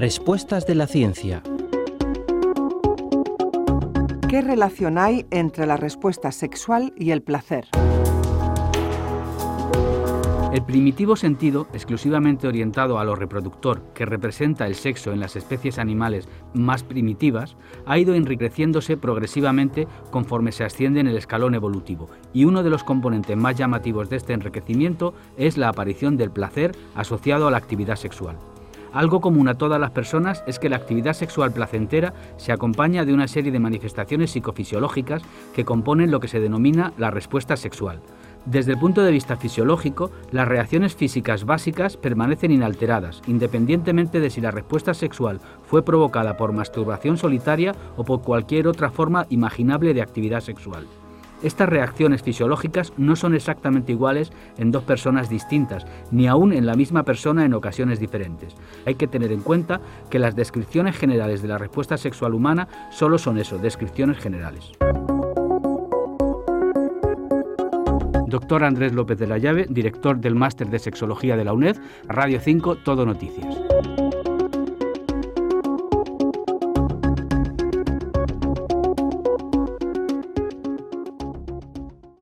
Respuestas de la ciencia. ¿Qué relación hay entre la respuesta sexual y el placer? El primitivo sentido, exclusivamente orientado a lo reproductor, que representa el sexo en las especies animales más primitivas, ha ido enriqueciéndose progresivamente conforme se asciende en el escalón evolutivo, y uno de los componentes más llamativos de este enriquecimiento es la aparición del placer asociado a la actividad sexual. Algo común a todas las personas es que la actividad sexual placentera se acompaña de una serie de manifestaciones psicofisiológicas que componen lo que se denomina la respuesta sexual. Desde el punto de vista fisiológico, las reacciones físicas básicas permanecen inalteradas, independientemente de si la respuesta sexual fue provocada por masturbación solitaria o por cualquier otra forma imaginable de actividad sexual. Estas reacciones fisiológicas no son exactamente iguales en dos personas distintas, ni aún en la misma persona en ocasiones diferentes. Hay que tener en cuenta que las descripciones generales de la respuesta sexual humana solo son eso, descripciones generales. Doctor Andrés López de la Llave, director del Máster de Sexología de la UNED, Radio 5, Todo Noticias.